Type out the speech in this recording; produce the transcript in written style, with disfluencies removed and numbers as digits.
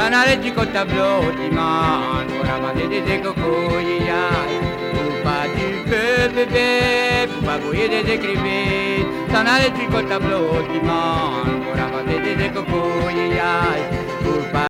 T'en allais-tu qu'au tableau dimanche pour ramasser des cocouilles? Pour pas du feu bébé, pour pas brouiller des écrivains. T'en allais-tu qu'au tableau dimanche pour ramasser des cocouilles? Pour pas